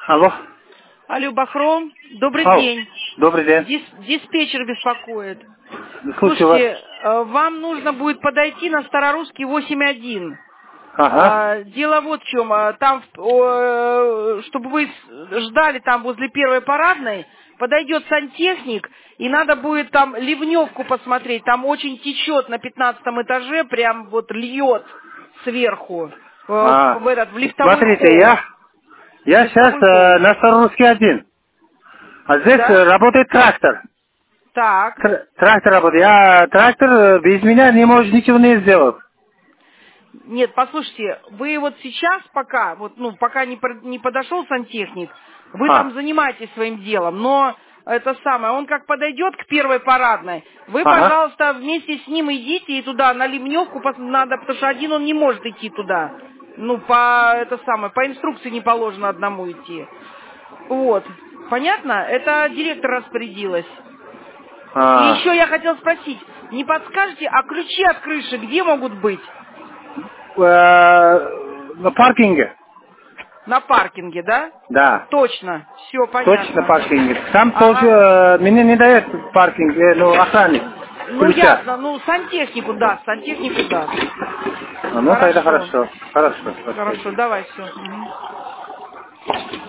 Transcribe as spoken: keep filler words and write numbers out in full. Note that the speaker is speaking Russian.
Алло. Алло, Бахром, добрый Ау. день. Добрый день. Дис- диспетчер беспокоит. Слушаю вас. Слушайте, э, вам нужно будет подойти на Старорусский восемь один. Ага. А, дело вот в чем. а, Там, э, чтобы вы с- ждали там возле первой парадной, подойдет сантехник, и надо будет там ливневку посмотреть. Там очень течет на пятнадцатом этаже, прям вот льет сверху э, в, А, в этот в лифтовой смотрите, холл. я, В я сейчас лифтовой э, холл. на Старорусский один. А здесь э, Да? работает трактор. Так. Тр- трактор работает. Я трактор э, без меня не может ничего не сделать. Нет, послушайте, вы вот сейчас пока, вот, ну, пока не, про- не подошел сантехник, вы там А, занимаетесь своим делом, но это самое, он как подойдет к первой парадной, вы, ага. пожалуйста, вместе с ним идите и туда, на ливневку пос- надо, потому что один он не может идти туда. Ну, по, это самое, по инструкции не положено одному идти. Вот. Понятно? Это директор распорядилась. И А, еще я хотела спросить, не подскажете, а ключи от крыши где могут быть? э, на паркинге. На паркинге, да? Да. Точно. Все Точно понятно. паркинге. Там тоже Ага. э, мне не дает паркинг, э, ну, охранник Ну, ключа. ясно. Ну, сантехнику даст, сантехнику даст. А, ну, тогда Хорошо. хорошо. Хорошо. Хорошо, Спасибо. давай, все.